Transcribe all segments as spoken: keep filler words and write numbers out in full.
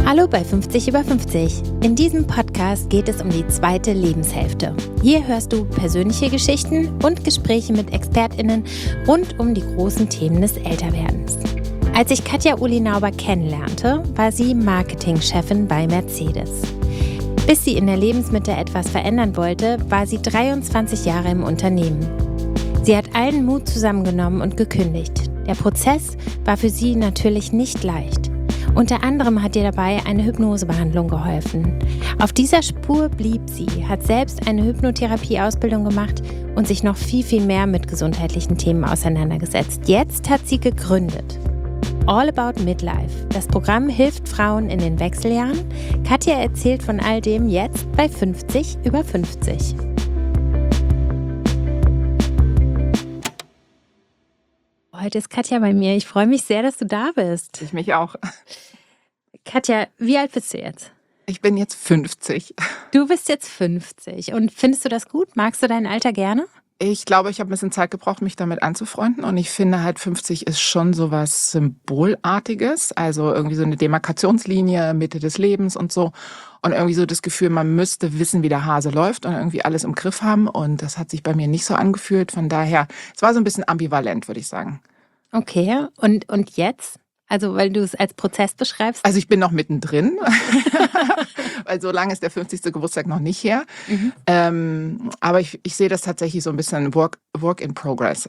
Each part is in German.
Hallo bei fünfzig über fünfzig. In diesem Podcast geht es um die zweite Lebenshälfte. Hier hörst du persönliche Geschichten und Gespräche mit ExpertInnen rund um die großen Themen des Älterwerdens. Als ich Katja Ulinauber kennenlernte, war sie Marketingchefin bei Mercedes. Bis sie in der Lebensmitte etwas verändern wollte, war sie dreiundzwanzig Jahre im Unternehmen. Sie hat allen Mut zusammengenommen und gekündigt. Der Prozess war für sie natürlich nicht leicht. Unter anderem hat ihr dabei eine Hypnosebehandlung geholfen. Auf dieser Spur blieb sie, hat selbst eine Hypnotherapie-Ausbildung gemacht und sich noch viel, viel mehr mit gesundheitlichen Themen auseinandergesetzt. Jetzt hat sie gegründet. All About Midlife. Das Programm hilft Frauen in den Wechseljahren. Katja erzählt von all dem jetzt bei fünfzig über fünfzig. Heute ist Katja bei mir. Ich freue mich sehr, dass du da bist. Ich mich auch. Katja, wie alt bist du jetzt? Ich bin jetzt fünfzig. Du bist jetzt fünfzig. Und findest du das gut? Magst du dein Alter gerne? Ich glaube, ich habe ein bisschen Zeit gebraucht, mich damit anzufreunden. Und ich finde halt, fünfzig ist schon so was Symbolartiges. Also irgendwie so eine Demarkationslinie, Mitte des Lebens und so. Und irgendwie so das Gefühl, man müsste wissen, wie der Hase läuft und irgendwie alles im Griff haben. Und das hat sich bei mir nicht so angefühlt. Von daher, es war so ein bisschen ambivalent, würde ich sagen. Okay, und, und jetzt? Also, weil du es als Prozess beschreibst? Also ich bin noch mittendrin, weil so lange ist der fünfzigste Geburtstag noch nicht her. Mhm. Ähm, aber ich, ich sehe das tatsächlich so ein bisschen Work, Work in Progress.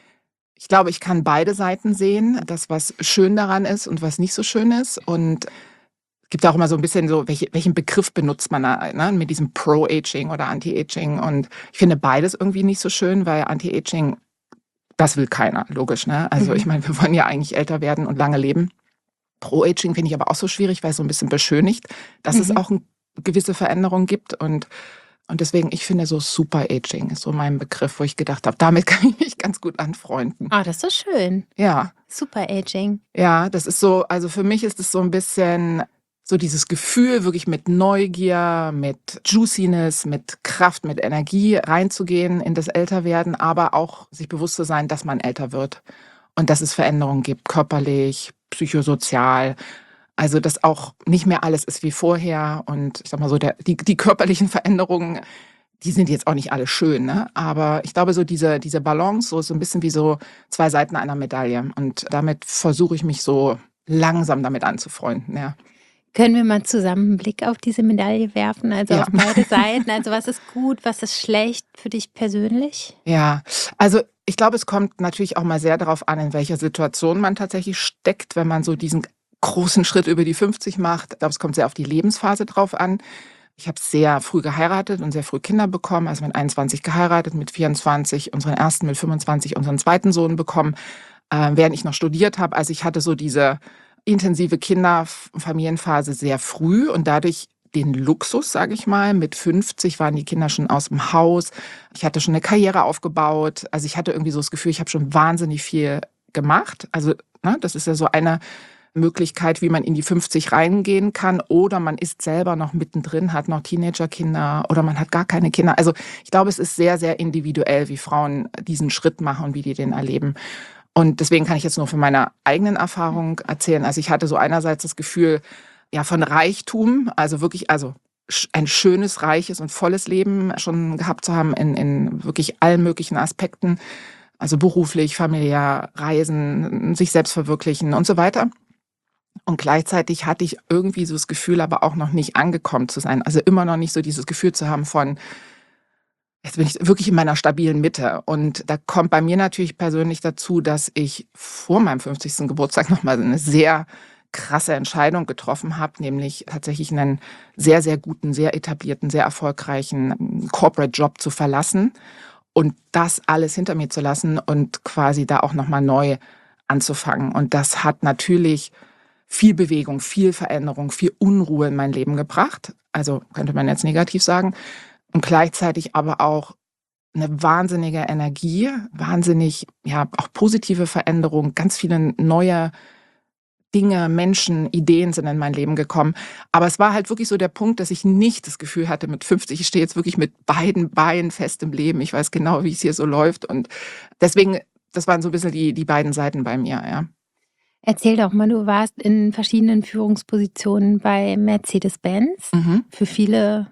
Ich glaube, ich kann beide Seiten sehen, das, was schön daran ist und was nicht so schön ist. Und es gibt auch immer so ein bisschen so, welche, welchen Begriff benutzt man da, ne? Mit diesem Pro-Aging oder Anti-Aging. Und ich finde beides irgendwie nicht so schön, weil Anti-Aging, das will keiner, logisch, ne? Also mhm. ich meine, wir wollen ja eigentlich älter werden und lange leben. Pro-Aging finde ich aber auch so schwierig, weil es so ein bisschen beschönigt, dass mhm. es auch eine gewisse Veränderung gibt. Und, und deswegen, ich finde so Super-Aging ist so mein Begriff, wo ich gedacht habe, damit kann ich mich ganz gut anfreunden. Ah, oh, das ist so schön. Ja. Super-Aging. Ja, das ist so, also für mich ist es so ein bisschen so dieses Gefühl, wirklich mit Neugier, mit Juiciness, mit Kraft, mit Energie reinzugehen in das Älterwerden, aber auch sich bewusst zu sein, dass man älter wird und dass es Veränderungen gibt, körperlich, psychosozial. Also dass auch nicht mehr alles ist wie vorher. Und ich sag mal so, der, die, die körperlichen Veränderungen, die sind jetzt auch nicht alle schön, ne? Aber ich glaube, so diese, diese Balance, so, so ein bisschen wie so zwei Seiten einer Medaille. Und damit versuche ich mich so langsam damit anzufreunden, ja. Können wir mal zusammen einen Blick auf diese Medaille werfen, also ja. auf beide Seiten? Also was ist gut, was ist schlecht für dich persönlich? Ja, also ich glaube, es kommt natürlich auch mal sehr darauf an, in welcher Situation man tatsächlich steckt, wenn man so diesen großen Schritt über die fünfzig macht. Ich glaube, es kommt sehr auf die Lebensphase drauf an. Ich habe sehr früh geheiratet und sehr früh Kinder bekommen, also mit einundzwanzig geheiratet, mit vierundzwanzig unseren ersten, mit fünfundzwanzig unseren zweiten Sohn bekommen, äh, während ich noch studiert habe. Also ich hatte so diese intensive Kinderfamilienphase sehr früh und dadurch den Luxus, sage ich mal. Mit fünfzig waren die Kinder schon aus dem Haus. Ich hatte schon eine Karriere aufgebaut. Also ich hatte irgendwie so das Gefühl, ich habe schon wahnsinnig viel gemacht. Also ne, das ist ja so eine Möglichkeit, wie man in die fünfzig reingehen kann. Oder man ist selber noch mittendrin, hat noch Teenagerkinder oder man hat gar keine Kinder. Also ich glaube, es ist sehr, sehr individuell, wie Frauen diesen Schritt machen und wie die den erleben. Und deswegen kann ich jetzt nur von meiner eigenen Erfahrung erzählen. Also ich hatte so einerseits das Gefühl, ja, von Reichtum, also wirklich, also ein schönes, reiches und volles Leben schon gehabt zu haben in, in wirklich allen möglichen Aspekten. Also beruflich, familiär, Reisen, sich selbst verwirklichen und so weiter. Und gleichzeitig hatte ich irgendwie so das Gefühl, aber auch noch nicht angekommen zu sein. Also immer noch nicht so dieses Gefühl zu haben von, jetzt bin ich wirklich in meiner stabilen Mitte. Und da kommt bei mir natürlich persönlich dazu, dass ich vor meinem fünfzigsten Geburtstag nochmal eine sehr krasse Entscheidung getroffen habe, nämlich tatsächlich einen sehr, sehr guten, sehr etablierten, sehr erfolgreichen Corporate-Job zu verlassen und das alles hinter mir zu lassen und quasi da auch nochmal neu anzufangen. Und das hat natürlich viel Bewegung, viel Veränderung, viel Unruhe in mein Leben gebracht. Also könnte man jetzt negativ sagen. Und gleichzeitig aber auch eine wahnsinnige Energie, wahnsinnig, ja, auch positive Veränderung, ganz viele neue Dinge, Menschen, Ideen sind in mein Leben gekommen. Aber es war halt wirklich so der Punkt, dass ich nicht das Gefühl hatte mit fünfzig, ich stehe jetzt wirklich mit beiden Beinen fest im Leben. Ich weiß genau, wie es hier so läuft. Und deswegen, das waren so ein bisschen die, die beiden Seiten bei mir, ja. Erzähl doch mal, du warst in verschiedenen Führungspositionen bei Mercedes-Benz. Mhm. Für viele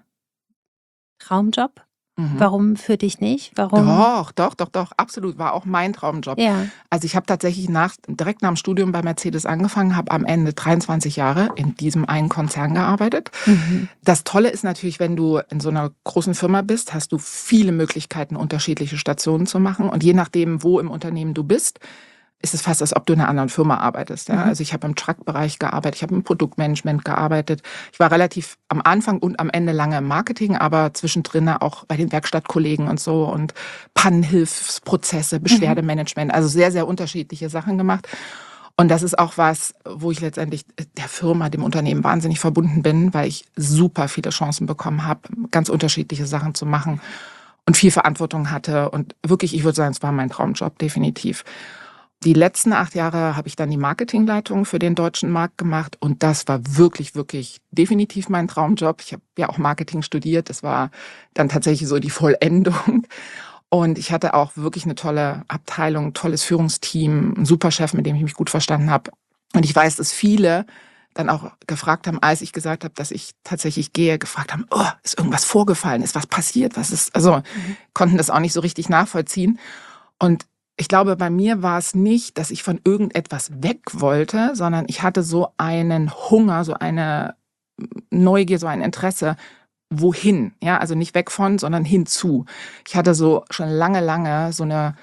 Traumjob. Mhm. Warum für dich nicht? Warum? Doch, doch, doch, doch, absolut. War auch mein Traumjob. Ja. Also ich habe tatsächlich nach, direkt nach dem Studium bei Mercedes angefangen, habe am Ende dreiundzwanzig Jahre in diesem einen Konzern gearbeitet. Mhm. Das Tolle ist natürlich, wenn du in so einer großen Firma bist, hast du viele Möglichkeiten, unterschiedliche Stationen zu machen. Und je nachdem, wo im Unternehmen du bist, ist es fast, als ob du in einer anderen Firma arbeitest. Ja? Mhm. Also ich habe im Truck-Bereich gearbeitet, ich habe im Produktmanagement gearbeitet. Ich war relativ am Anfang und am Ende lange im Marketing, aber zwischendrin auch bei den Werkstattkollegen und so und Pannenhilfsprozesse, Beschwerdemanagement, also sehr, sehr unterschiedliche Sachen gemacht. Und das ist auch was, wo ich letztendlich der Firma, dem Unternehmen wahnsinnig verbunden bin, weil ich super viele Chancen bekommen habe, ganz unterschiedliche Sachen zu machen und viel Verantwortung hatte. Und wirklich, ich würde sagen, es war mein Traumjob, definitiv. Die letzten acht Jahre habe ich dann die Marketingleitung für den deutschen Markt gemacht und das war wirklich, wirklich definitiv mein Traumjob. Ich habe ja auch Marketing studiert, das war dann tatsächlich so die Vollendung. Und ich hatte auch wirklich eine tolle Abteilung, ein tolles Führungsteam, einen super Chef, mit dem ich mich gut verstanden habe. Und ich weiß, dass viele dann auch gefragt haben, als ich gesagt habe, dass ich tatsächlich gehe, gefragt haben, oh, ist irgendwas vorgefallen, ist was passiert, was ist, also mhm. konnten das auch nicht so richtig nachvollziehen. Und ich glaube, bei mir war es nicht, dass ich von irgendetwas weg wollte, sondern ich hatte so einen Hunger, so eine Neugier, so ein Interesse, wohin? Ja, also nicht weg von, sondern hinzu. Ich hatte so schon lange, lange so eine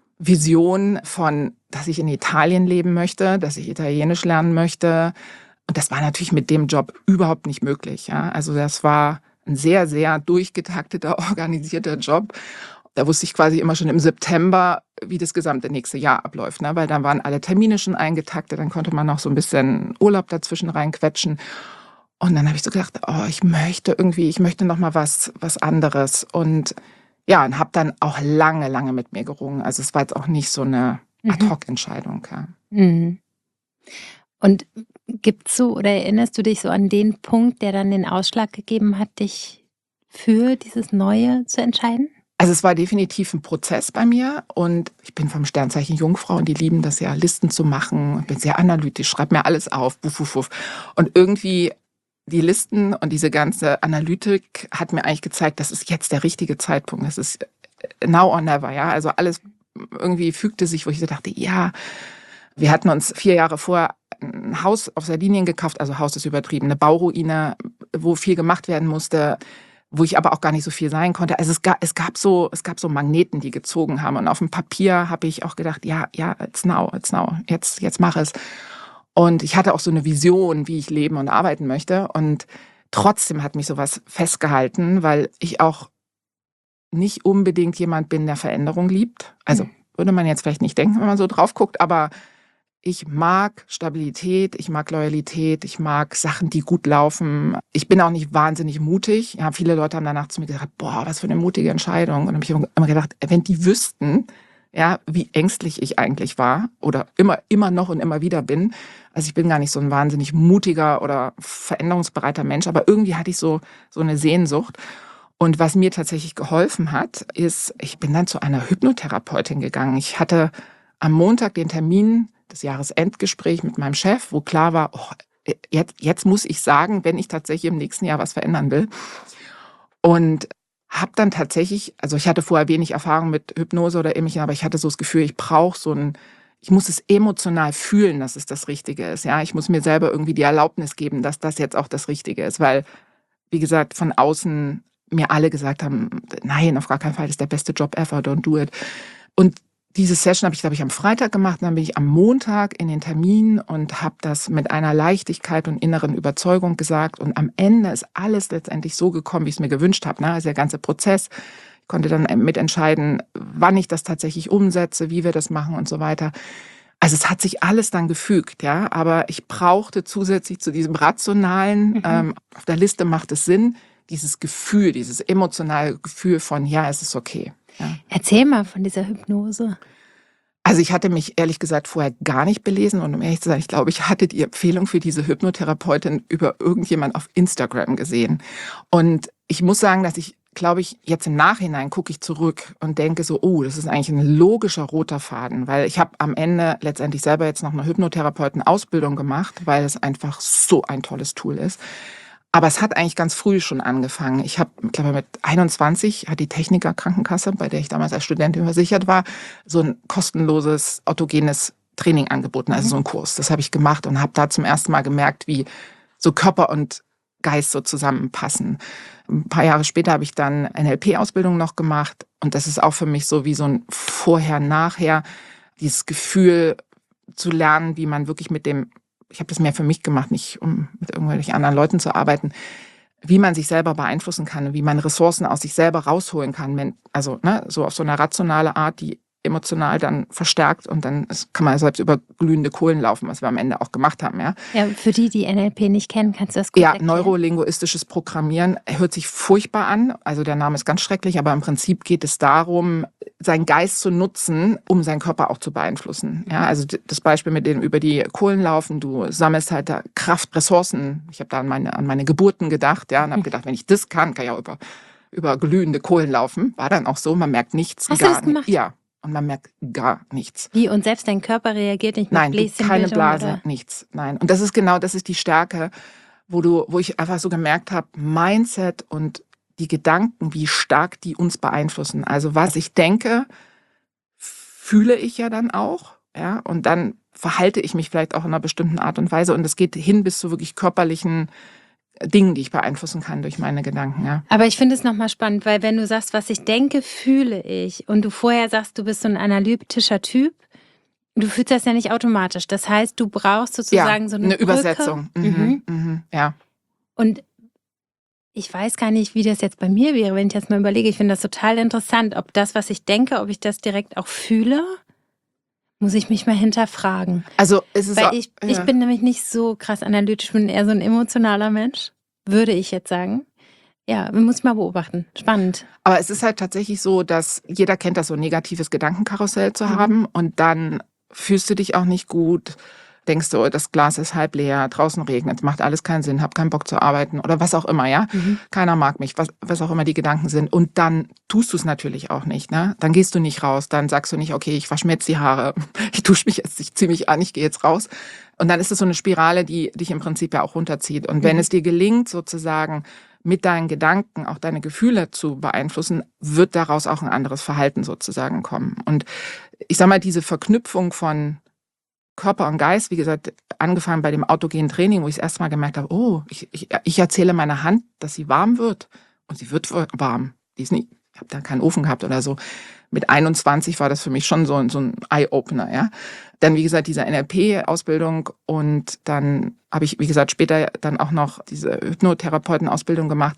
Vision von, dass ich in Italien leben möchte, dass ich Italienisch lernen möchte. Und das war natürlich mit dem Job überhaupt nicht möglich. Ja, also das war ein sehr, sehr durchgetakteter, organisierter Job. Da wusste ich quasi immer schon im September, wie das gesamte nächste Jahr abläuft, ne? Weil dann waren alle Termine schon eingetaktet, dann konnte man noch so ein bisschen Urlaub dazwischen reinquetschen. Und dann habe ich so gedacht, oh, ich möchte irgendwie, ich möchte noch mal was, was anderes. Und ja, und habe dann auch lange, lange mit mir gerungen. Also es war jetzt auch nicht so eine Ad-hoc-Entscheidung. Ja. Mhm. Und gibt's so oder erinnerst du dich so an den Punkt, der dann den Ausschlag gegeben hat, dich für dieses Neue zu entscheiden? Also es war definitiv ein Prozess bei mir und ich bin vom Sternzeichen Jungfrau und die lieben das ja, Listen zu machen. Ich bin sehr analytisch, schreibe mir alles auf, buff, buff, buff. Und irgendwie die Listen und diese ganze Analytik hat mir eigentlich gezeigt, das ist jetzt der richtige Zeitpunkt. Das ist now or never, ja. Also alles irgendwie fügte sich, wo ich so dachte, ja, wir hatten uns vier Jahre vorher ein Haus auf Sardinien gekauft, also Haus ist übertrieben, eine Bauruine, wo viel gemacht werden musste, wo ich aber auch gar nicht so viel sein konnte. Also es gab, es gab so, es gab so Magneten, die gezogen haben. Und auf dem Papier habe ich auch gedacht, ja, ja, it's now, it's now, jetzt, jetzt mach es. Und ich hatte auch so eine Vision, wie ich leben und arbeiten möchte. Und trotzdem hat mich sowas festgehalten, weil ich auch nicht unbedingt jemand bin, der Veränderung liebt. Also würde man jetzt vielleicht nicht denken, wenn man so drauf guckt, aber ich mag Stabilität, ich mag Loyalität, ich mag Sachen, die gut laufen. Ich bin auch nicht wahnsinnig mutig. Ja, viele Leute haben danach zu mir gesagt, boah, was für eine mutige Entscheidung. Und dann habe ich immer gedacht, wenn die wüssten, ja, wie ängstlich ich eigentlich war oder immer, immer noch und immer wieder bin. Also ich bin gar nicht so ein wahnsinnig mutiger oder veränderungsbereiter Mensch, aber irgendwie hatte ich so, so eine Sehnsucht. Und was mir tatsächlich geholfen hat, ist, ich bin dann zu einer Hypnotherapeutin gegangen. Ich hatte am Montag den Termin, das Jahresendgespräch mit meinem Chef, wo klar war, oh, jetzt, jetzt muss ich sagen, wenn ich tatsächlich im nächsten Jahr was verändern will. Und habe dann tatsächlich, also ich hatte vorher wenig Erfahrung mit Hypnose oder ähnlichem, aber ich hatte so das Gefühl, ich brauche so ein, ich muss es emotional fühlen, dass es das Richtige ist. Ja, ich muss mir selber irgendwie die Erlaubnis geben, dass das jetzt auch das Richtige ist, weil, wie gesagt, von außen mir alle gesagt haben, nein, auf gar keinen Fall, das ist der beste Job ever, don't do it. Und diese Session habe ich, glaube ich, am Freitag gemacht, dann bin ich am Montag in den Termin und habe das mit einer Leichtigkeit und inneren Überzeugung gesagt. Und am Ende ist alles letztendlich so gekommen, wie ich es mir gewünscht habe. Ne? Also der ganze Prozess. Ich konnte dann mitentscheiden, wann ich das tatsächlich umsetze, wie wir das machen und so weiter. Also es hat sich alles dann gefügt, ja. Aber ich brauchte zusätzlich zu diesem rationalen, mhm. ähm, auf der Liste macht es Sinn, dieses Gefühl, dieses emotionale Gefühl von, ja, es ist okay. Ja. Erzähl mal von dieser Hypnose. Also ich hatte mich ehrlich gesagt vorher gar nicht belesen und um ehrlich zu sein, ich glaube, ich hatte die Empfehlung für diese Hypnotherapeutin über irgendjemand auf Instagram gesehen. Und ich muss sagen, dass ich glaube ich, jetzt im Nachhinein gucke ich zurück und denke so, oh, das ist eigentlich ein logischer roter Faden, weil ich habe am Ende letztendlich selber jetzt noch eine Hypnotherapeuten-Ausbildung gemacht, weil es einfach so ein tolles Tool ist. Aber es hat eigentlich ganz früh schon angefangen. Ich habe, glaube ich, mit einundzwanzig hat die Techniker Krankenkasse, bei der ich damals als Studentin versichert war, so ein kostenloses autogenes Training angeboten, also so ein Kurs. Das habe ich gemacht und habe da zum ersten Mal gemerkt, wie so Körper und Geist so zusammenpassen. Ein paar Jahre später habe ich dann N L P-Ausbildung noch gemacht und das ist auch für mich so wie so ein Vorher-Nachher, dieses Gefühl zu lernen, wie man wirklich mit dem, ich habe das mehr für mich gemacht, nicht um mit irgendwelchen anderen Leuten zu arbeiten, wie man sich selber beeinflussen kann, wie man Ressourcen aus sich selber rausholen kann, wenn, also ne, so auf so eine rationale Art, die emotional dann verstärkt und dann kann man selbst über glühende Kohlen laufen, was wir am Ende auch gemacht haben. Ja, ja für die, die N L P nicht kennen, kannst du das kurz ja, erklären? neurolinguistisches Programmieren hört sich furchtbar an, also der Name ist ganz schrecklich, aber im Prinzip geht es darum, seinen Geist zu nutzen, um seinen Körper auch zu beeinflussen. Ja, also das Beispiel mit dem über die Kohlen laufen, du sammelst halt da Kraft, Ressourcen. Ich habe da an meine, an meine Geburten gedacht, ja, und habe gedacht, wenn ich das kann, kann ich auch über, über glühende Kohlen laufen. War dann auch so, man merkt nichts. Hast gar du das gemacht? Nicht. Ja. Und man merkt gar nichts. Wie? Und selbst dein Körper reagiert nicht mit Nein, keine Blase, oder? nichts. Nein. Und das ist genau, das ist die Stärke, wo du, wo ich einfach so gemerkt habe, Mindset und die Gedanken, wie stark die uns beeinflussen. Also was ich denke, fühle ich ja dann auch, ja. Und dann verhalte ich mich vielleicht auch in einer bestimmten Art und Weise. Und es geht hin bis zu wirklich körperlichen Dingen, die ich beeinflussen kann durch meine Gedanken, ja. Aber ich finde es nochmal spannend, weil wenn du sagst, was ich denke, fühle ich und du vorher sagst, du bist so ein analytischer Typ, du fühlst das ja nicht automatisch. Das heißt, du brauchst sozusagen ja, so eine, eine Brücke. Übersetzung. Mhm, mhm. Mhm, ja. Und ich weiß gar nicht, wie das jetzt bei mir wäre, wenn ich jetzt mal überlege. Ich finde das total interessant, ob das, was ich denke, ob ich das direkt auch fühle. Muss ich mich mal hinterfragen. Also es ist Weil auch, ich, ja. ich bin nämlich nicht so krass analytisch, ich bin eher so ein emotionaler Mensch, würde ich jetzt sagen. Ja, muss ich mal beobachten. Spannend. Aber es ist halt tatsächlich so, dass jeder kennt das, so ein negatives Gedankenkarussell zu Mhm. haben und dann fühlst du dich auch nicht gut, denkst du, das Glas ist halb leer, draußen regnet, macht alles keinen Sinn, hab keinen Bock zu arbeiten oder was auch immer, ja. Mhm. Keiner mag mich, was, was auch immer die Gedanken sind. Und dann tust du es natürlich auch nicht, ne? Dann gehst du nicht raus, dann sagst du nicht, okay, ich wasche mir jetzt die Haare, ich dusche mich jetzt, ich ziehe mich an, ich gehe jetzt raus. Und dann ist es so eine Spirale, die dich im Prinzip ja auch runterzieht. Und wenn Mhm. es dir gelingt, sozusagen mit deinen Gedanken auch deine Gefühle zu beeinflussen, wird daraus auch ein anderes Verhalten sozusagen kommen. Und ich sag mal, diese Verknüpfung von Körper und Geist, wie gesagt, angefangen bei dem autogenen Training, wo ich das erste Mal gemerkt habe, oh, ich, ich, ich erzähle meiner Hand, dass sie warm wird. Und sie wird warm. Die ist nicht, ich habe da keinen Ofen gehabt oder so. Mit einundzwanzig war das für mich schon so, so ein Eye-Opener, ja. Dann, wie gesagt, diese N L P-Ausbildung und dann habe ich, wie gesagt, später dann auch noch diese Hypnotherapeuten-Ausbildung gemacht,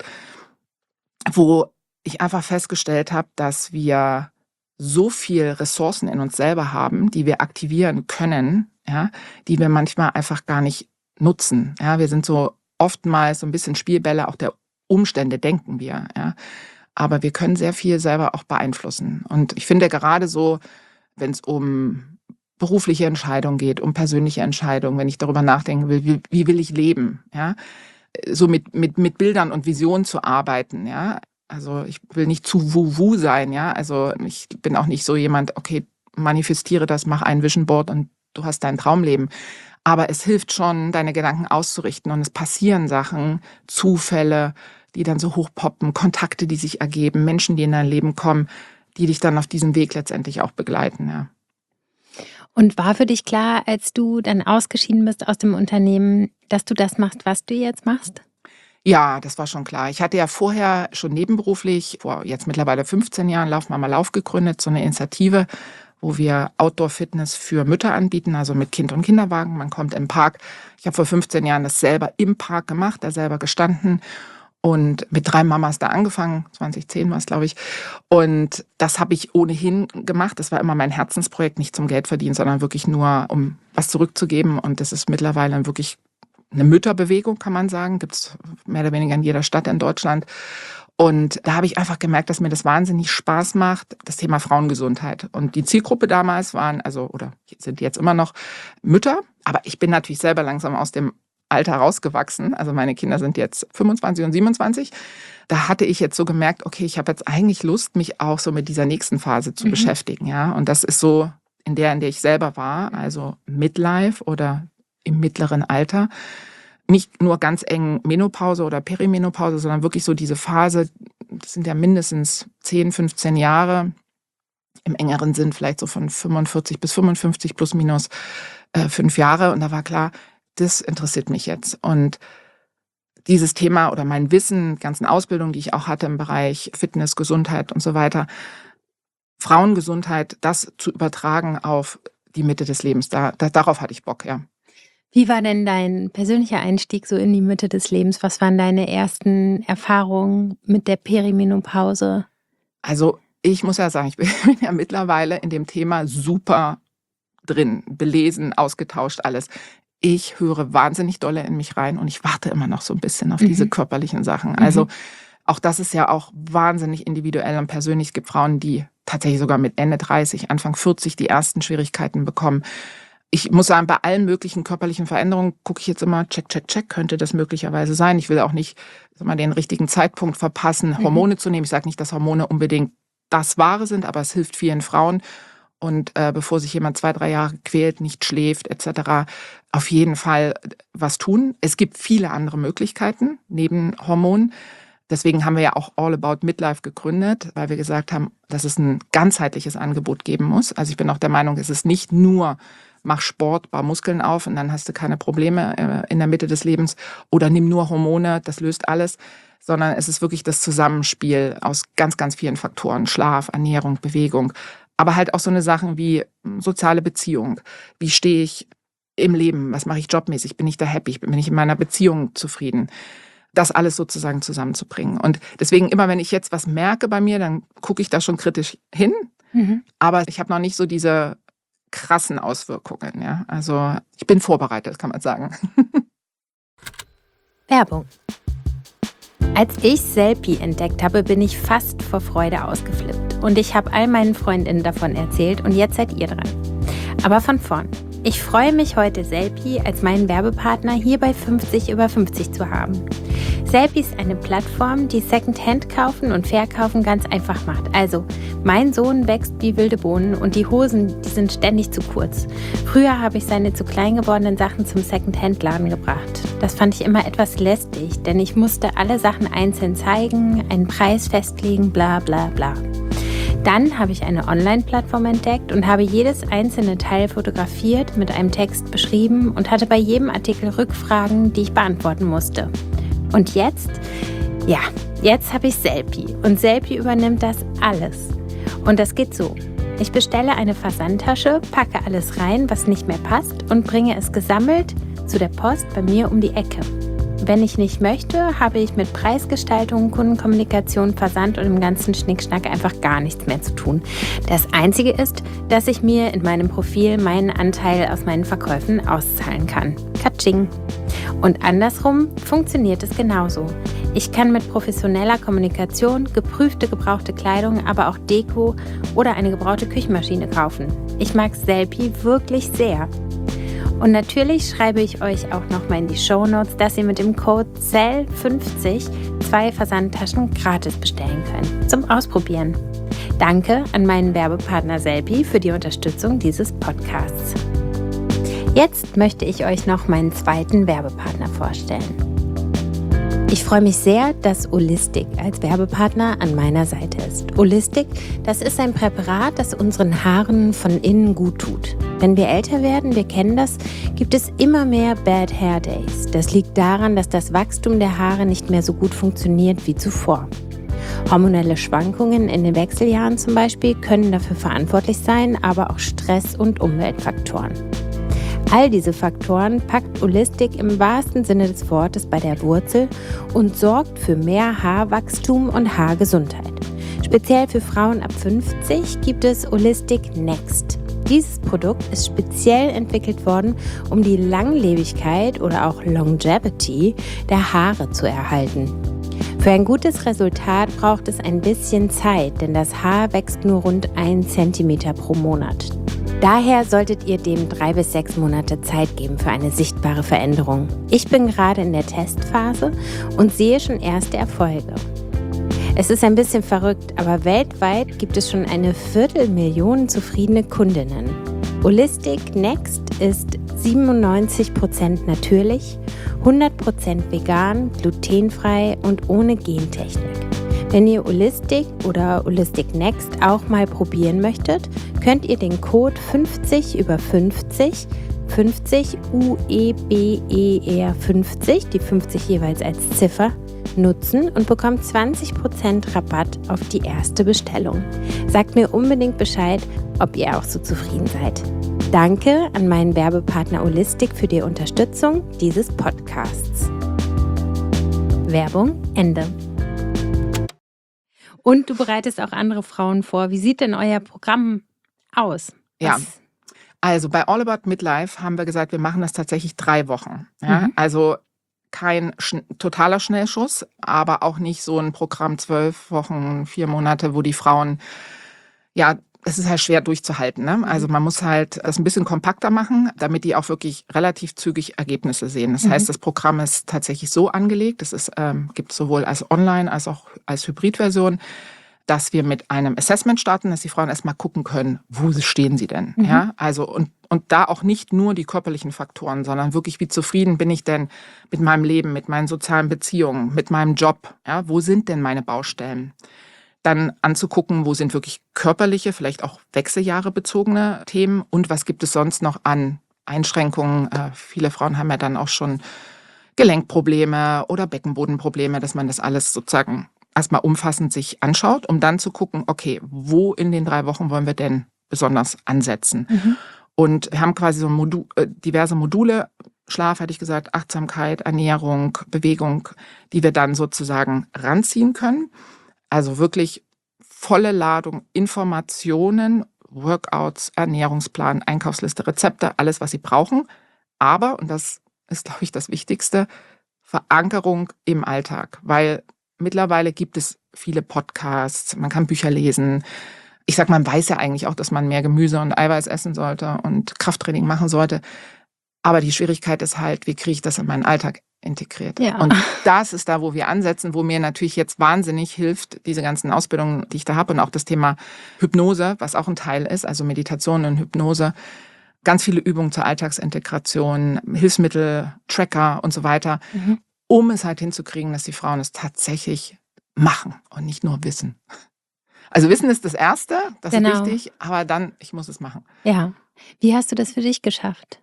wo ich einfach festgestellt habe, dass wir so viel Ressourcen in uns selber haben, die wir aktivieren können, ja, die wir manchmal einfach gar nicht nutzen. Ja, wir sind so oftmals so ein bisschen Spielbälle auch der Umstände, denken wir, ja. Aber wir können sehr viel selber auch beeinflussen. Und ich finde gerade so, wenn es um berufliche Entscheidungen geht, um persönliche Entscheidungen, wenn ich darüber nachdenken will, wie, wie will ich leben, ja, so mit, mit, mit Bildern und Visionen zu arbeiten, ja. Also ich will nicht zu wuhu sein, ja. Also ich bin auch nicht so jemand, okay, manifestiere das, mach ein Vision Board und du hast dein Traumleben. Aber es hilft schon, deine Gedanken auszurichten und es passieren Sachen, Zufälle, die dann so hochpoppen, Kontakte, die sich ergeben, Menschen, die in dein Leben kommen, die dich dann auf diesem Weg letztendlich auch begleiten, ja. Und war für dich klar, als du dann ausgeschieden bist aus dem Unternehmen, dass du das machst, was du jetzt machst? Ja, das war schon klar. Ich hatte ja vorher schon nebenberuflich, vor jetzt mittlerweile fünfzehn Jahren, Lauf Mama Lauf gegründet, so eine Initiative, wo wir Outdoor-Fitness für Mütter anbieten, also mit Kind und Kinderwagen. Man kommt im Park. Ich habe vor fünfzehn Jahren das selber im Park gemacht, da selber gestanden und mit drei Mamas da angefangen. zwanzig zehn war es, glaube ich. Und das habe ich ohnehin gemacht. Das war immer mein Herzensprojekt, nicht zum Geld verdienen, sondern wirklich nur, um was zurückzugeben. Und das ist mittlerweile wirklich eine Mütterbewegung, kann man sagen. Gibt es mehr oder weniger in jeder Stadt in Deutschland. Und da habe ich einfach gemerkt, dass mir das wahnsinnig Spaß macht, das Thema Frauengesundheit. Und die Zielgruppe damals waren, also oder sind jetzt immer noch Mütter. Aber ich bin natürlich selber langsam aus dem Alter rausgewachsen. Also meine Kinder sind jetzt fünfundzwanzig und siebenundzwanzig. Da hatte ich jetzt so gemerkt, okay, ich habe jetzt eigentlich Lust, mich auch so mit dieser nächsten Phase zu mhm. beschäftigen. Ja? Und das ist so in der, in der ich selber war, also Midlife oder im mittleren Alter. Nicht nur ganz eng Menopause oder Perimenopause, sondern wirklich so diese Phase, das sind ja mindestens zehn, fünfzehn Jahre, im engeren Sinn vielleicht so von fünfundvierzig bis fünfundfünfzig plus minus äh, fünf Jahre. Und da war klar, das interessiert mich jetzt. Und dieses Thema oder mein Wissen, ganzen Ausbildungen, die ich auch hatte im Bereich Fitness, Gesundheit und so weiter, Frauengesundheit, das zu übertragen auf die Mitte des Lebens, da, da, darauf hatte ich Bock, ja. Wie war denn dein persönlicher Einstieg so in die Mitte des Lebens? Was waren deine ersten Erfahrungen mit der Perimenopause? Also ich muss ja sagen, ich bin ja mittlerweile in dem Thema super drin, belesen, ausgetauscht, alles. Ich höre wahnsinnig dolle in mich rein und ich warte immer noch so ein bisschen auf mhm. diese körperlichen Sachen. Mhm. Also auch das ist ja auch wahnsinnig individuell und persönlich. Es gibt Frauen, die tatsächlich sogar mit Ende dreißig, Anfang vierzig die ersten Schwierigkeiten bekommen. Ich muss sagen, bei allen möglichen körperlichen Veränderungen gucke ich jetzt immer, check, check, check, könnte das möglicherweise sein. Ich will auch nicht sag mal, den richtigen Zeitpunkt verpassen, Hormone mhm. zu nehmen. Ich sage nicht, dass Hormone unbedingt das Wahre sind, aber es hilft vielen Frauen. Und äh, bevor sich jemand zwei, drei Jahre quält, nicht schläft et cetera, auf jeden Fall was tun. Es gibt viele andere Möglichkeiten neben Hormonen. Deswegen haben wir ja auch All About Midlife gegründet, weil wir gesagt haben, dass es ein ganzheitliches Angebot geben muss. Also ich bin auch der Meinung, es ist nicht nur, mach Sport, bau Muskeln auf und dann hast du keine Probleme in der Mitte des Lebens oder nimm nur Hormone, das löst alles, sondern es ist wirklich das Zusammenspiel aus ganz, ganz vielen Faktoren, Schlaf, Ernährung, Bewegung, aber halt auch so eine Sachen wie soziale Beziehung. Wie stehe ich im Leben? Was mache ich jobmäßig? Bin ich da happy? Bin ich in meiner Beziehung zufrieden? Das alles sozusagen zusammenzubringen. Und deswegen immer, wenn ich jetzt was merke bei mir, dann gucke ich da schon kritisch hin. Mhm. Aber ich habe noch nicht so diese krassen Auswirkungen. Ja? Also ich bin vorbereitet, kann man sagen. Werbung. Als ich Selfie entdeckt habe, bin ich fast vor Freude ausgeflippt. Und ich habe all meinen Freundinnen davon erzählt und jetzt seid ihr dran. Aber von vorn. Ich freue mich heute, Selfie als meinen Werbepartner hier bei fünfzig über fünfzig zu haben. Selfie ist eine Plattform, die Secondhand kaufen und verkaufen ganz einfach macht. Also, mein Sohn wächst wie wilde Bohnen und die Hosen, die sind ständig zu kurz. Früher habe ich seine zu klein gewordenen Sachen zum Secondhand-Laden gebracht. Das fand ich immer etwas lästig, denn ich musste alle Sachen einzeln zeigen, einen Preis festlegen, bla bla bla. Dann habe ich eine Online-Plattform entdeckt und habe jedes einzelne Teil fotografiert, mit einem Text beschrieben und hatte bei jedem Artikel Rückfragen, die ich beantworten musste. Und jetzt? Ja, jetzt habe ich Selfie und Selfie übernimmt das alles. Und das geht so. Ich bestelle eine Versandtasche, packe alles rein, was nicht mehr passt und bringe es gesammelt zu der Post bei mir um die Ecke. Wenn ich nicht möchte, habe ich mit Preisgestaltung, Kundenkommunikation, Versand und dem ganzen Schnickschnack einfach gar nichts mehr zu tun. Das Einzige ist, dass ich mir in meinem Profil meinen Anteil aus meinen Verkäufen auszahlen kann. Katsching! Und andersrum funktioniert es genauso. Ich kann mit professioneller Kommunikation geprüfte gebrauchte Kleidung, aber auch Deko oder eine gebrauchte Küchenmaschine kaufen. Ich mag Selfie wirklich sehr. Und natürlich schreibe ich euch auch nochmal in die Shownotes, dass ihr mit dem Code S E L fünfzig zwei Versandtaschen gratis bestellen könnt. Zum Ausprobieren. Danke an meinen Werbepartner Selfie für die Unterstützung dieses Podcasts. Jetzt möchte ich euch noch meinen zweiten Werbepartner vorstellen. Ich freue mich sehr, dass Olistic als Werbepartner an meiner Seite ist. Olistic, das ist ein Präparat, das unseren Haaren von innen gut tut. Wenn wir älter werden, wir kennen das, gibt es immer mehr Bad Hair Days. Das liegt daran, dass das Wachstum der Haare nicht mehr so gut funktioniert wie zuvor. Hormonelle Schwankungen in den Wechseljahren zum Beispiel können dafür verantwortlich sein, aber auch Stress und Umweltfaktoren. All diese Faktoren packt Olistic im wahrsten Sinne des Wortes bei der Wurzel und sorgt für mehr Haarwachstum und Haargesundheit. Speziell für Frauen ab fünfzig gibt es Olistic Next. Dieses Produkt ist speziell entwickelt worden, um die Langlebigkeit oder auch Longevity der Haare zu erhalten. Für ein gutes Resultat braucht es ein bisschen Zeit, denn das Haar wächst nur rund ein Zentimeter pro Monat. Daher solltet ihr dem drei bis sechs Monate Zeit geben für eine sichtbare Veränderung. Ich bin gerade in der Testphase und sehe schon erste Erfolge. Es ist ein bisschen verrückt, aber weltweit gibt es schon eine Viertelmillion zufriedene Kundinnen. Holistic Next ist siebenundneunzig Prozent natürlich, hundert Prozent vegan, glutenfrei und ohne Gentechnik. Wenn ihr Holistic oder Holistic Next auch mal probieren möchtet, könnt ihr den Code fünfzig über fünfzig, fünfzig U E B E R fünfzig, die fünfzig jeweils als Ziffer, nutzen und bekommt zwanzig Prozent Rabatt auf die erste Bestellung. Sagt mir unbedingt Bescheid, ob ihr auch so zufrieden seid. Danke an meinen Werbepartner Holistic für die Unterstützung dieses Podcasts. Werbung Ende. Und du bereitest auch andere Frauen vor. Wie sieht denn euer Programm aus? Ja, Was? also bei All About Midlife haben wir gesagt, wir machen das tatsächlich drei Wochen. Ja? Mhm. Also kein sch- totaler Schnellschuss, aber auch nicht so ein Programm zwölf Wochen, vier Monate, wo die Frauen, ja, es ist halt schwer durchzuhalten. Ne? Also man muss halt das ein bisschen kompakter machen, damit die auch wirklich relativ zügig Ergebnisse sehen. Das Mhm. heißt, das Programm ist tatsächlich so angelegt, es ist, ähm, gibt es sowohl als Online- als auch als Hybridversion, dass wir mit einem Assessment starten, dass die Frauen erstmal gucken können, wo stehen sie denn. Mhm. Ja? Also und, und da auch nicht nur die körperlichen Faktoren, sondern wirklich, wie zufrieden bin ich denn mit meinem Leben, mit meinen sozialen Beziehungen, mit meinem Job. Ja? Wo sind denn meine Baustellen? Dann anzugucken, wo sind wirklich körperliche, vielleicht auch Wechseljahre bezogene Themen und was gibt es sonst noch an Einschränkungen. Äh, viele Frauen haben ja dann auch schon Gelenkprobleme oder Beckenbodenprobleme, dass man das alles sozusagen erstmal umfassend sich anschaut, um dann zu gucken, okay, wo in den drei Wochen wollen wir denn besonders ansetzen? Mhm. Und wir haben quasi so Modu- äh, diverse Module, Schlaf, hatte ich gesagt, Achtsamkeit, Ernährung, Bewegung, die wir dann sozusagen ranziehen können. Also wirklich volle Ladung Informationen, Workouts, Ernährungsplan, Einkaufsliste, Rezepte, alles, was Sie brauchen. Aber, und das ist, glaube ich, das Wichtigste, Verankerung im Alltag. Weil mittlerweile gibt es viele Podcasts, man kann Bücher lesen. Ich sag, man weiß ja eigentlich auch, dass man mehr Gemüse und Eiweiß essen sollte und Krafttraining machen sollte. Aber die Schwierigkeit ist halt, wie kriege ich das in meinen Alltag integriert? Ja. Und das ist da, wo wir ansetzen, wo mir natürlich jetzt wahnsinnig hilft, diese ganzen Ausbildungen, die ich da habe und auch das Thema Hypnose, was auch ein Teil ist, also Meditation und Hypnose, ganz viele Übungen zur Alltagsintegration, Hilfsmittel, Tracker und so weiter, Mhm. um es halt hinzukriegen, dass die Frauen es tatsächlich machen und nicht nur wissen. Also Wissen ist das Erste, das Genau. ist wichtig, aber dann, ich muss es machen. Ja. Wie hast du das für dich geschafft?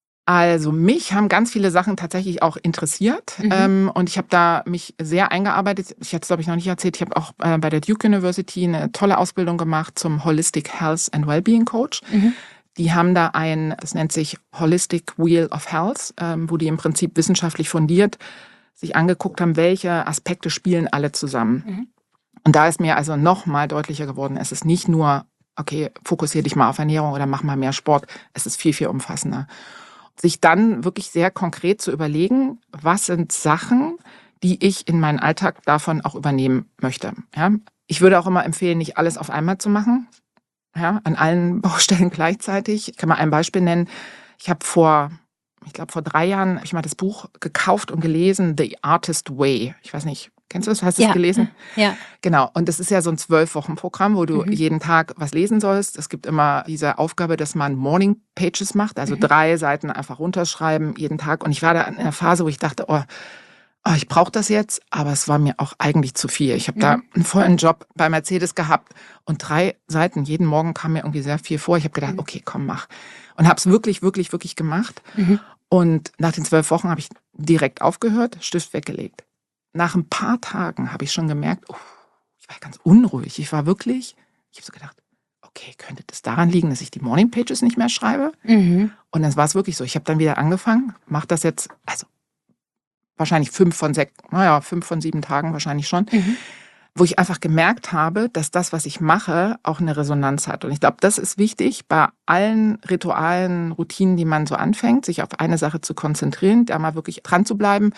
Also mich haben ganz viele Sachen tatsächlich auch interessiert Mhm. ähm, und ich habe da mich sehr eingearbeitet. Ich hatte es, glaube ich, noch nicht erzählt. Ich habe auch äh, bei der Duke University eine tolle Ausbildung gemacht zum Holistic Health and Wellbeing Coach. Mhm. Die haben da ein, das nennt sich Holistic Wheel of Health, ähm, wo die im Prinzip wissenschaftlich fundiert sich angeguckt haben, welche Aspekte spielen alle zusammen. Mhm. Und da ist mir also noch mal deutlicher geworden, es ist nicht nur, okay, fokussier dich mal auf Ernährung oder mach mal mehr Sport. Es ist viel, viel umfassender. Sich dann wirklich sehr konkret zu überlegen, was sind Sachen, die ich in meinen Alltag davon auch übernehmen möchte. Ja? Ich würde auch immer empfehlen, nicht alles auf einmal zu machen, ja, an allen Baustellen gleichzeitig. Ich kann mal ein Beispiel nennen. Ich habe vor, ich glaube vor drei Jahren, habe ich mal das Buch gekauft und gelesen, The Artist Way. Ich weiß nicht, kennst du das? Hast du es Ja. gelesen? Ja. Genau, und das ist ja so ein zwölf-Wochen-Programm, wo du Mhm. jeden Tag was lesen sollst. Es gibt immer diese Aufgabe, dass man Morning Pages macht, also Mhm. drei Seiten einfach runterschreiben jeden Tag. Und ich war da in einer Phase, wo ich dachte, oh, oh ich brauche das jetzt, aber es war mir auch eigentlich zu viel. Ich habe Mhm. da einen vollen Job bei Mercedes gehabt und drei Seiten jeden Morgen kam mir irgendwie sehr viel vor. Ich habe gedacht, Mhm. okay, komm, mach. Und habe es wirklich, wirklich, wirklich gemacht. Mhm. Und nach den zwölf Wochen habe ich direkt aufgehört, Stift weggelegt. Nach ein paar Tagen habe ich schon gemerkt, oh, ich war ganz unruhig. Ich war wirklich, ich habe so gedacht, okay, könnte das daran liegen, dass ich die Morning Pages nicht mehr schreibe? Mhm. Und dann war es wirklich so. Ich habe dann wieder angefangen, mache das jetzt, also wahrscheinlich fünf von sechs, naja, fünf von sieben Tagen wahrscheinlich schon, Mhm. wo ich einfach gemerkt habe, dass das, was ich mache, auch eine Resonanz hat. Und ich glaube, das ist wichtig bei allen Ritualen, Routinen, die man so anfängt, sich auf eine Sache zu konzentrieren, da mal wirklich dran zu bleiben,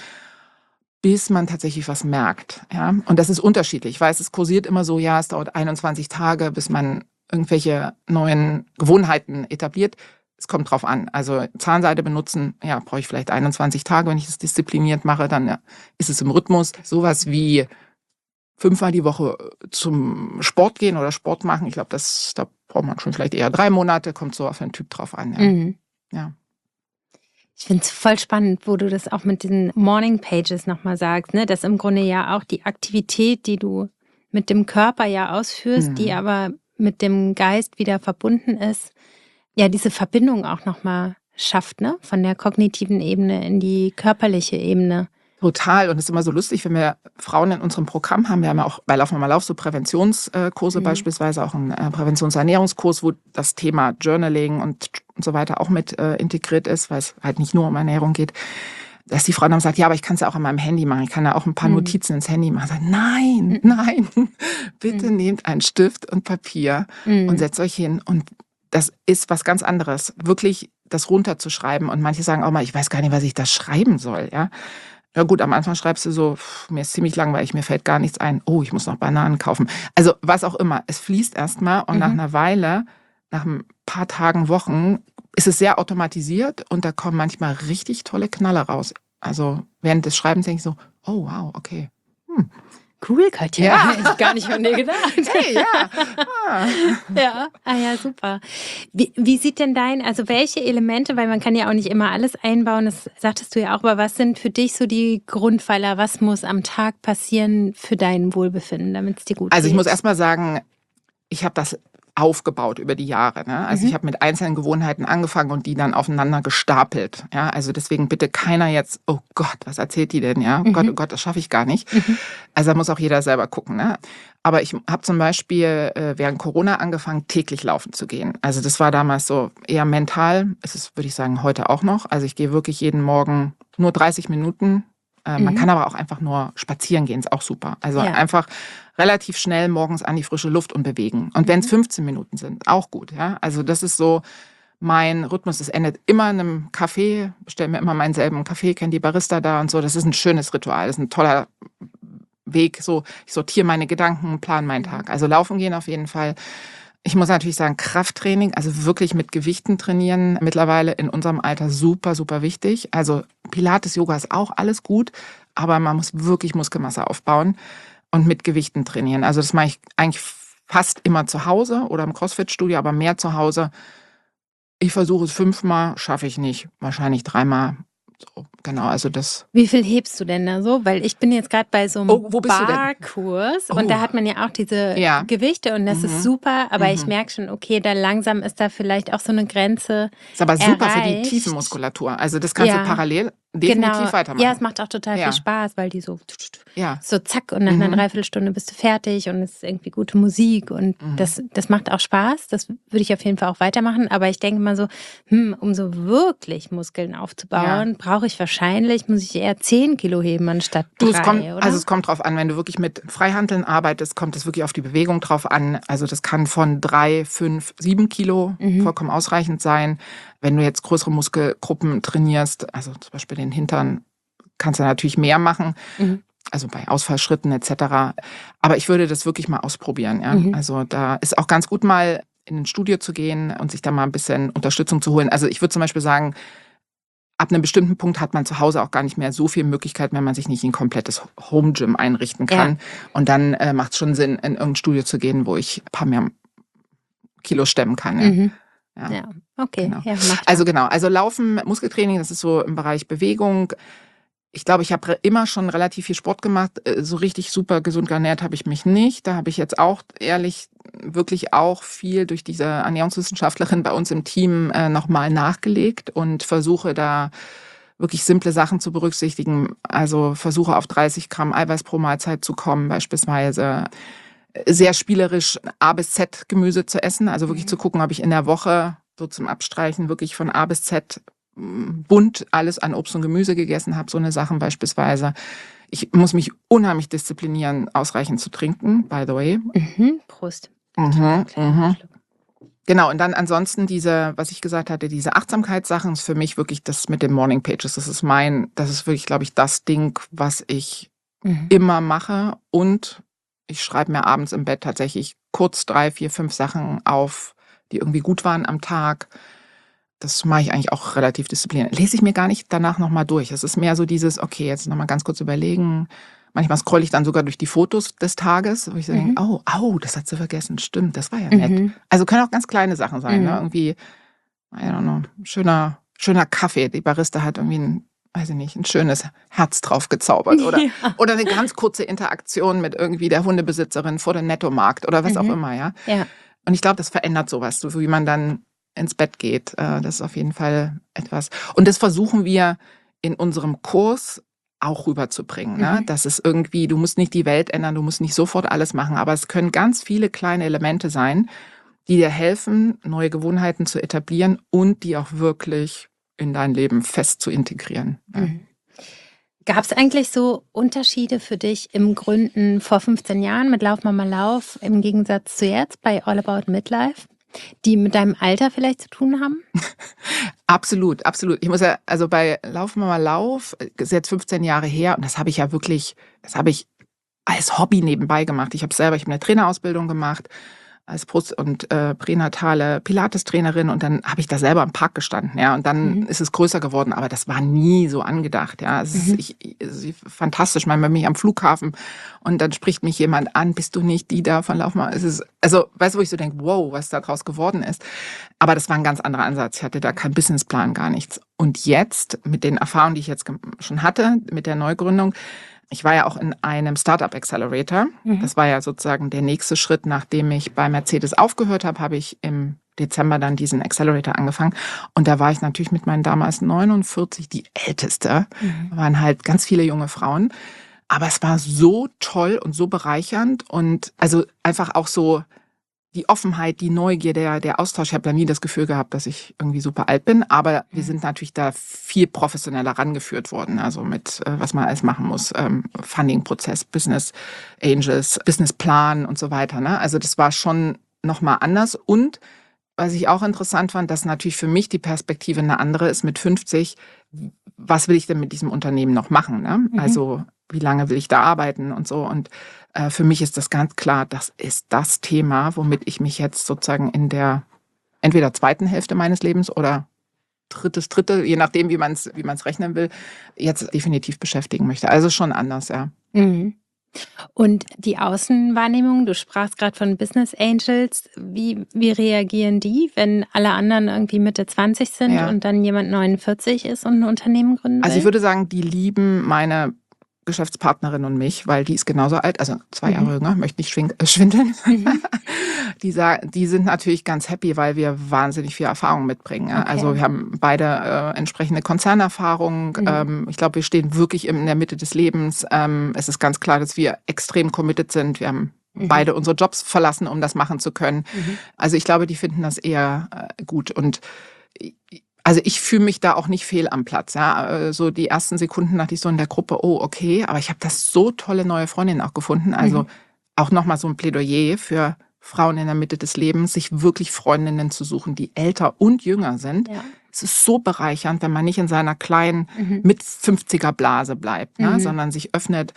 bis man tatsächlich was merkt. Ja? Und das ist unterschiedlich. Ich weiß, es kursiert immer so, ja, es dauert einundzwanzig Tage, bis man irgendwelche neuen Gewohnheiten etabliert. Es kommt drauf an. Also Zahnseide benutzen, ja, brauche ich vielleicht einundzwanzig Tage, wenn ich es diszipliniert mache, dann ja, ist es im Rhythmus. Sowas wie fünfmal die Woche zum Sport gehen oder Sport machen, ich glaube, das da braucht man schon vielleicht eher drei Monate, kommt so auf den Typ drauf an. Ja. Mhm. Ja. Ich finde es voll spannend, wo du das auch mit diesen Morning Pages nochmal sagst, ne? Dass im Grunde ja auch die Aktivität, die du mit dem Körper ja ausführst, Mhm. die aber mit dem Geist wieder verbunden ist, ja, diese Verbindung auch nochmal schafft, ne? Von der kognitiven Ebene in die körperliche Ebene. Total. Und es ist immer so lustig, wenn wir Frauen in unserem Programm haben. Wir haben ja auch bei Lauf nochmal Lauf so Präventionskurse, mhm. beispielsweise auch einen äh, Präventionsernährungskurs, wo das Thema Journaling und, und so weiter auch mit äh, integriert ist, weil es halt nicht nur um Ernährung geht. Dass die Frauen dann sagt, ja, aber ich kann es ja auch an meinem Handy machen. Ich kann ja auch ein paar mhm. Notizen ins Handy machen. Ich sage, nein, mhm. nein, bitte mhm. nehmt einen Stift und Papier mhm. und setzt euch hin. Und das ist was ganz anderes, wirklich das runterzuschreiben. Und manche sagen auch mal, ich weiß gar nicht, was ich da schreiben soll, ja. Ja gut, am Anfang schreibst du so, pff, mir ist ziemlich langweilig, mir fällt gar nichts ein. Oh, ich muss noch Bananen kaufen. Also was auch immer. Es fließt erstmal und mhm. nach einer Weile, nach ein paar Tagen, Wochen, ist es sehr automatisiert und da kommen manchmal richtig tolle Knaller raus. Also während des Schreibens denke ich so, oh wow, okay. Hm. Cool, Katja. Ja. Hätte ich gar nicht von dir gedacht. Hey, ja. Ah. Ja, ah ja, super. Wie, wie sieht denn dein, also welche Elemente, weil man kann ja auch nicht immer alles einbauen, das sagtest du ja auch, aber was sind für dich so die Grundpfeiler, was muss am Tag passieren für dein Wohlbefinden, damit es dir gut geht? Also ich muss erst mal sagen, ich habe das aufgebaut über die Jahre. Ne? Also mhm. ich habe mit einzelnen Gewohnheiten angefangen und die dann aufeinander gestapelt. Ja? Also deswegen bitte keiner jetzt, oh Gott, was erzählt die denn? Ja, mhm. Gott, oh Gott, das schaffe ich gar nicht. Mhm. Also da muss auch jeder selber gucken. Ne? Aber ich habe zum Beispiel äh, während Corona angefangen, täglich laufen zu gehen. Also das war damals so eher mental. Es ist, würde ich sagen, heute auch noch. Also ich gehe wirklich jeden Morgen nur dreißig Minuten. Äh, mhm. Man kann aber auch einfach nur spazieren gehen, ist auch super. Also ja. einfach relativ schnell morgens an die frische Luft und bewegen. Und wenn es fünfzehn Minuten sind, auch gut. Ja? Also das ist so mein Rhythmus. Es endet immer in einem Café. Ich bestelle mir immer meinen selben Kaffee, kenne die Barista da und so. Das ist ein schönes Ritual. Das ist ein toller Weg. So, ich sortiere meine Gedanken, plane meinen Tag. Also laufen gehen auf jeden Fall. Ich muss natürlich sagen, Krafttraining, also wirklich mit Gewichten trainieren, mittlerweile in unserem Alter super, super wichtig. Also Pilates, Yoga ist auch alles gut, aber man muss wirklich Muskelmasse aufbauen und mit Gewichten trainieren. Also das mache ich eigentlich fast immer zu Hause oder im CrossFit-Studio, aber mehr zu Hause. Ich versuche es fünfmal, schaffe ich nicht, wahrscheinlich dreimal. So, genau, also das. Wie viel hebst du denn da so? Weil ich bin jetzt gerade bei so einem oh, wo bist Barkurs oh. und da hat man ja auch diese ja. Gewichte und das mhm. ist super, aber mhm. ich merke schon, okay, da langsam ist da vielleicht auch so eine Grenze. Ist aber super erreicht. für die Tiefenmuskulatur. Also das kannst ja. du parallel definitiv genau. weitermachen. Ja, es macht auch total ja. viel Spaß, weil die so ja. so zack und nach mhm. einer Dreiviertelstunde bist du fertig und es ist irgendwie gute Musik und mhm. das, das macht auch Spaß. Das würde ich auf jeden Fall auch weitermachen, aber ich denke mal so, hm, um so wirklich Muskeln aufzubauen, ja. brauche ich wahrscheinlich, muss ich eher zehn Kilo heben anstatt drei, du, es kommt, oder? Also es kommt drauf an, wenn du wirklich mit Freihanteln arbeitest, kommt es wirklich auf die Bewegung drauf an. Also das kann von drei, fünf, sieben Kilo mhm. vollkommen ausreichend sein. Wenn du jetzt größere Muskelgruppen trainierst, also zum Beispiel den Hintern, kannst du natürlich mehr machen. Mhm. Also bei Ausfallschritten et cetera. Aber ich würde das wirklich mal ausprobieren. Ja? Mhm. Also da ist auch ganz gut, mal in ein Studio zu gehen und sich da mal ein bisschen Unterstützung zu holen. Also ich würde zum Beispiel sagen, ab einem bestimmten Punkt hat man zu Hause auch gar nicht mehr so viel Möglichkeiten, wenn man sich nicht ein komplettes Home-Gym einrichten kann. Ja. Und dann äh, macht es schon Sinn, in irgendein Studio zu gehen, wo ich ein paar mehr Kilo stemmen kann. Ja. Mhm. Ja. ja, okay. Genau. Ja, also genau, also Laufen, Muskeltraining, das ist so im Bereich Bewegung. Ich glaube, ich habe immer schon relativ viel Sport gemacht. So richtig super gesund ernährt habe ich mich nicht. Da habe ich jetzt auch ehrlich wirklich auch viel durch diese Ernährungswissenschaftlerin bei uns im Team äh, nochmal nachgelegt und versuche da wirklich simple Sachen zu berücksichtigen. Also versuche auf dreißig Gramm Eiweiß pro Mahlzeit zu kommen, beispielsweise sehr spielerisch A bis Z Gemüse zu essen. Also wirklich mhm. zu gucken, ob ich in der Woche so zum Abstreichen wirklich von A bis Z bunt alles an Obst und Gemüse gegessen habe, so eine Sachen beispielsweise. Ich muss mich unheimlich disziplinieren, ausreichend zu trinken, by the way. Mhm. Prost. Mhm, mhm. Genau, und dann ansonsten diese, was ich gesagt hatte, diese Achtsamkeitssachen ist für mich wirklich das mit den Morning Pages. Das ist mein, das ist wirklich, glaube ich, das Ding, was ich mhm. immer mache. Und Ich schreibe mir abends im Bett tatsächlich kurz drei, vier, fünf Sachen auf, die irgendwie gut waren am Tag. Das mache ich eigentlich auch relativ diszipliniert. Lese ich mir gar nicht danach noch mal durch. Es ist mehr so dieses: „Okay, jetzt noch mal ganz kurz überlegen.“ Manchmal scrolle ich dann sogar durch die Fotos des Tages, wo ich so denke: Mhm. „Oh, au, das hat sie vergessen. Stimmt, das war ja nett.“ Mhm. Also, können auch ganz kleine Sachen sein, ne? Mhm. Irgendwie, I don't know, schöner schöner Kaffee. Die Barista hat irgendwie 'n, weiß ich nicht, 'n schönes Herz drauf gezaubert oder Ja. oder 'ne ganz kurze Interaktion mit irgendwie der Hundebesitzerin vor dem Nettomarkt oder was auch Mhm. immer, ja? Ja. Und ich glaube, das verändert so was, so wie man dann ins Bett geht. Äh, das ist auf jeden Fall etwas, und das versuchen wir in unserem Kurs auch rüberzubringen, ne? Mhm. Dass es irgendwie, du musst nicht die Welt ändern, du musst nicht sofort alles machen, aber es können ganz viele kleine Elemente sein, die dir helfen, neue Gewohnheiten zu etablieren und die auch wirklich in dein Leben fest zu integrieren, ja. Mhm. Gab's eigentlich so Unterschiede für dich im Gründen vor fünfzehn Jahren mit Lauf Mama Lauf im Gegensatz zu jetzt bei All About Midlife, die mit deinem Alter vielleicht zu tun haben? Absolut, absolut. Ich muss ja, also bei Lauf Mama Lauf, äh, ist jetzt fünfzehn Jahre her, und das habe ich ja wirklich, das habe ich als Hobby nebenbei gemacht. Ich habe selber, ich habe 'ne Trainerausbildung gemacht als Brust und, äh, pränatale Pilates-Trainerin, und dann habe ich da selber im Park gestanden, ja, und dann Mhm. ist es größer geworden, aber das war nie so angedacht, ja. Es ist, Mhm. ich i es ist fantastisch, manchmal bin ich am Flughafen und dann spricht mich jemand an: „Bist du nicht die da von Lauf Mama?“ Es ist, also, weißt du, wo ich so denke: „Wow, was da draus geworden ist?“ Aber das war 'n ganz anderer Ansatz. Ich hatte da keinen Businessplan, gar nichts. Und jetzt mit den Erfahrungen, die ich jetzt gem schon hatte mit der Neugründung, ich war ja auch in einem Startup Accelerator. Mhm. Das war ja sozusagen der nächste Schritt. Nachdem ich bei Mercedes aufgehört habe, habe ich im Dezember dann diesen Accelerator angefangen. Und da war ich natürlich mit meinen damals neunundvierzig die Älteste. Mhm. Da waren halt ganz viele junge Frauen. Aber es war so toll und so bereichernd und also einfach auch so die Offenheit, die Neugier, der der Austausch. Ich habe da nie das Gefühl gehabt, dass ich irgendwie super alt bin, aber wir Mhm. sind natürlich da viel professioneller rangeführt worden, also mit, äh, was man alles machen muss, ähm, Funding-Prozess, Business Angels, Businessplan und so weiter, ne? Also, das war schon noch mal anders, und was ich auch interessant fand, dass natürlich für mich die Perspektive 'ne andere ist mit fünfzig. W was will ich denn mit diesem Unternehmen noch machen, ne? Mhm. Also, wie lange will ich da arbeiten und so, und äh, für mich ist das ganz klar, das ist das Thema, womit ich mich jetzt sozusagen in der entweder zweiten Hälfte meines Lebens oder drittes Drittel, je nachdem, wie man's wie man's rechnen will, jetzt definitiv beschäftigen möchte. Also, schon anders, ja. Mhm. Und die Außenwahrnehmung, du sprachst grad von Business Angels. Wie wie reagieren die, wenn alle anderen irgendwie Mitte zwanzig sind Ja. und dann jemand neunundvierzig ist und 'n Unternehmen gründen Also, ich will? würde sagen, die lieben meine Geschäftspartnerin und mich, weil die ist genauso alt, also zwei Mhm. Jahre jünger, möchte nicht schwin äh, schwindeln. Mhm. Die sa die sind natürlich ganz happy, weil wir wahnsinnig viel Erfahrung mitbringen, ja. Also, Okay. wir haben beide, äh, entsprechende Konzernerfahrung. Mhm. Ähm, ich glaube, wir stehen wirklich in der Mitte des Lebens. Ähm, es ist ganz klar, dass wir extrem committed sind. Wir haben Mhm. beide unsere Jobs verlassen, um das machen zu können. Mhm. Also, ich glaube, die finden das eher, äh, gut, und i i also, ich fühle mich da auch nicht fehl am Platz, ja. Äh, so die ersten Sekunden dachte ich so in der Gruppe: „Oh, okay“, aber ich habe da so tolle neue Freundinnen auch gefunden. Mhm. Also, auch noch mal so 'n Plädoyer für Frauen in der Mitte des Lebens, sich wirklich Freundinnen zu suchen, die älter und jünger sind. Ja. Es ist so bereichernd, wenn man nicht in seiner kleinen Mhm. Mit-Fünfziger Blase bleibt, ne, Mhm. sondern sich öffnet.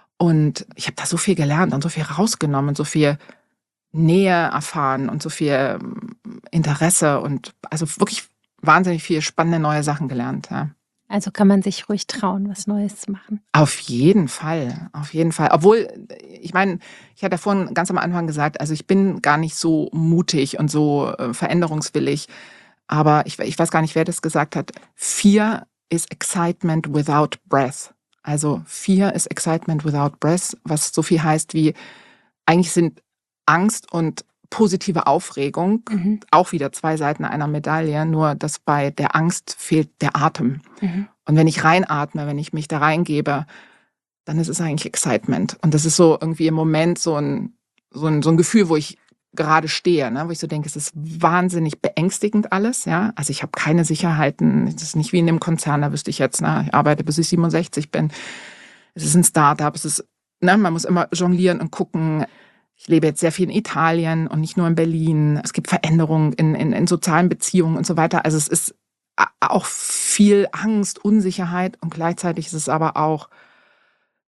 Und ich habe da so viel gelernt und so viel rausgenommen und so viel Nähe erfahren und so viel, ähm, Interesse und also wirklich wahnsinnig viel spannende neue Sachen gelernt, ja. Also, kann man sich ruhig trauen, was Neues zu machen? Auf jeden Fall, auf jeden Fall. Obwohl, ich meine, ich hatte ja vorhin ganz am Anfang gesagt, also, ich bin gar nicht so mutig und so, äh, veränderungswillig. Aber ich ich weiß gar nicht, wer das gesagt hat. Fear is excitement without breath. Also, Fear is excitement without breath, was so viel heißt wie, eigentlich sind Angst und positive Aufregung Mhm. auch wieder zwei Seiten einer Medaille, nur dass bei der Angst fehlt der Atem. Mhm. Und wenn ich reinatme, wenn ich mich da reingebe, dann ist es eigentlich Excitement. Und das ist so irgendwie im Moment so 'n so 'n so 'n Gefühl, wo ich gerade stehe, ne, wo ich so denke, es ist wahnsinnig beängstigend alles, ja. Also, ich habe keine Sicherheiten. Es ist nicht wie in 'nem Konzern, da wüsste ich jetzt, ne, ich arbeite, bis ich siebenundsechzig bin. Es ist 'n Start-up, es ist, ne, man muss immer jonglieren und gucken. Ich lebe jetzt sehr viel in Italien und nicht nur in Berlin. Es gibt Veränderungen in in in sozialen Beziehungen und so weiter. Also, es ist a auch viel Angst, Unsicherheit, und gleichzeitig ist es aber auch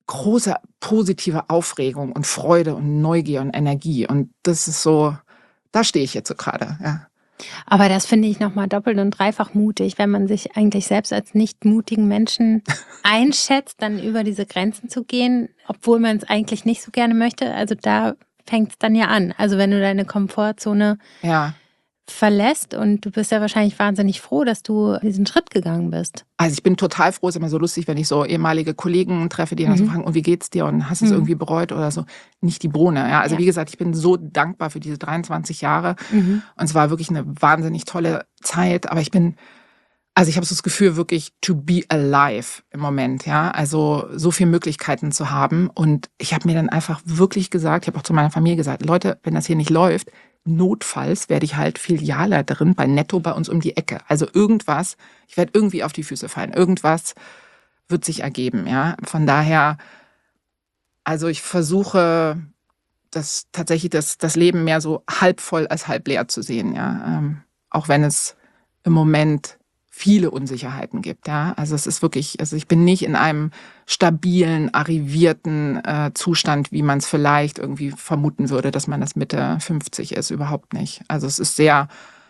große positive Aufregung und Freude und Neugier und Energie. Und das ist so, da stehe ich jetzt so gerade, ja. Aber das finde ich nochmal doppelt und dreifach mutig, wenn man sich eigentlich selbst als nicht mutigen Menschen einschätzt, dann über diese Grenzen zu gehen, obwohl man es eigentlich nicht so gerne möchte. Also da fängt es dann ja an. Also wenn du deine Komfortzone ja. verlässt und du bist ja wahrscheinlich wahnsinnig froh, dass du diesen Schritt gegangen bist. Also ich bin total froh, ist immer so lustig, wenn ich so ehemalige Kollegen treffe, die dann mhm. so fragen, und wie geht's dir und hast du es mhm. irgendwie bereut oder so. Nicht die Bohne. Ja? Also ja. wie gesagt, ich bin so dankbar für diese dreiundzwanzig Jahre mhm. und es war wirklich eine wahnsinnig tolle Zeit, aber ich bin, also ich habe so das Gefühl, wirklich to be alive im Moment, ja, also so viele Möglichkeiten zu haben und ich habe mir dann einfach wirklich gesagt, ich habe auch zu meiner Familie gesagt, Leute, wenn das hier nicht läuft, notfalls werde ich halt Filialleiterin bei Netto bei uns um die Ecke. Also irgendwas, ich werde irgendwie auf die Füße fallen. Irgendwas wird sich ergeben, ja. Von daher, also ich versuche, das tatsächlich das, das Leben mehr so halb voll als halb leer zu sehen, ja. Ähm, auch wenn es im Moment viele Unsicherheiten gibt, ja. Also es ist wirklich, also ich bin nicht in einem stabilen, arrivierten äh, Zustand, wie man es vielleicht irgendwie vermuten würde, dass man das Mitte fünfzig ist, überhaupt nicht. Also es ist sehr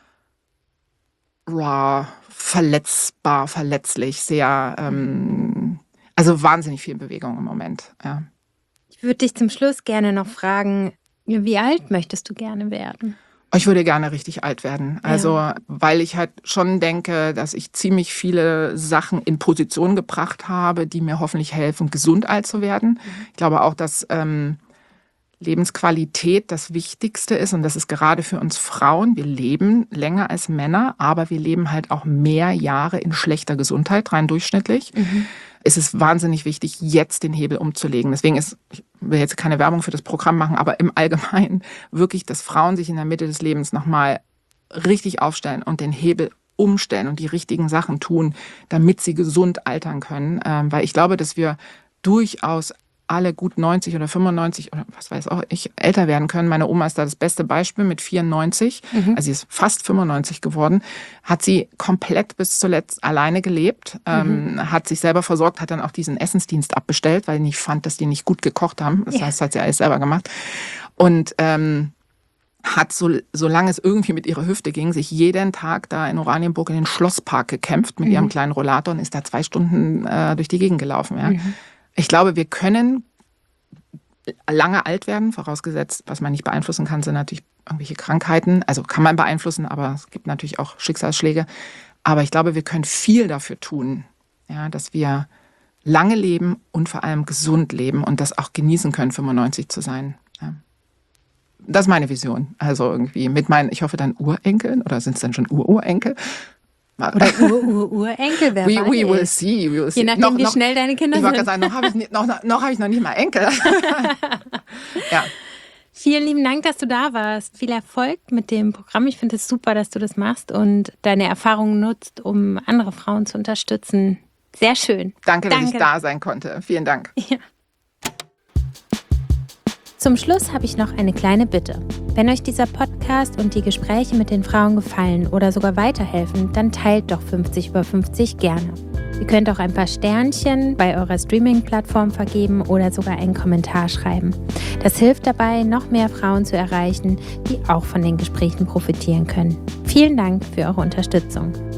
raw, verletzbar, verletzlich, sehr, ähm, also wahnsinnig viel Bewegung im Moment, ja. Ich würde dich zum Schluss gerne noch fragen, wie alt möchtest du gerne werden? Ich würde gerne richtig alt werden. Also, ja. weil ich halt schon denke, dass ich ziemlich viele Sachen in Position gebracht habe, die mir hoffentlich helfen, gesund alt zu werden. Mhm. Ich glaube auch, dass ähm, Lebensqualität das Wichtigste ist. Und das ist gerade für uns Frauen. Wir leben länger als Männer, aber wir leben halt auch mehr Jahre in schlechter Gesundheit, rein durchschnittlich. Mhm. Es ist wahnsinnig wichtig, jetzt den Hebel umzulegen. Deswegen ist, ich will jetzt keine Werbung für das Programm machen, aber im Allgemeinen wirklich, dass Frauen sich in der Mitte des Lebens nochmal richtig aufstellen und den Hebel umstellen und die richtigen Sachen tun, damit sie gesund altern können. Ähm, weil ich glaube, dass wir durchaus alle gut neunzig oder fünfundneunzig oder was weiß auch ich, älter werden können. Meine Oma ist da das beste Beispiel mit vierundneunzig. Mhm. Also sie ist fast fünfundneunzig geworden. Hat sie komplett bis zuletzt alleine gelebt. Mhm. Ähm, hat sich selber versorgt, hat dann auch diesen Essensdienst abbestellt, weil ich nicht fand, dass die nicht gut gekocht haben. Das ja. heißt, hat sie alles selber gemacht. Und ähm, hat, so, solange es irgendwie mit ihrer Hüfte ging, sich jeden Tag da in Oranienburg in den Schlosspark gekämpft mit mhm. ihrem kleinen Rollator und ist da zwei Stunden äh, durch die Gegend gelaufen. Ja. Mhm. Ich glaube, wir können lange alt werden, vorausgesetzt, was man nicht beeinflussen kann, sind natürlich irgendwelche Krankheiten. Also kann man beeinflussen, aber es gibt natürlich auch Schicksalsschläge. Aber ich glaube, wir können viel dafür tun, ja, dass wir lange leben und vor allem gesund leben und das auch genießen können, fünfundneunzig zu sein. Ja. Das ist meine Vision. Also irgendwie mit meinen, ich hoffe dann Urenkeln oder sind es dann schon Ururenkel? Oder Ur-Ur-Urenkel, wer we, weiß. We will see, we will see. Je nachdem, noch, wie noch, schnell deine Kinder ich sind. Ich wollte gerade sagen, noch habe ich, noch, noch hab ich noch nicht mal Enkel. Ja. Vielen lieben Dank, dass du da warst. Viel Erfolg mit dem Programm. Ich finde es super, dass du das machst und deine Erfahrungen nutzt, um andere Frauen zu unterstützen. Sehr schön. Danke, Danke. dass ich da sein konnte. Vielen Dank. Ja. Zum Schluss habe ich noch eine kleine Bitte. Wenn euch dieser Podcast und die Gespräche mit den Frauen gefallen oder sogar weiterhelfen, dann teilt doch fünfzig über fünfzig gerne. Ihr könnt auch ein paar Sternchen bei eurer Streaming-Plattform vergeben oder sogar einen Kommentar schreiben. Das hilft dabei, noch mehr Frauen zu erreichen, die auch von den Gesprächen profitieren können. Vielen Dank für eure Unterstützung.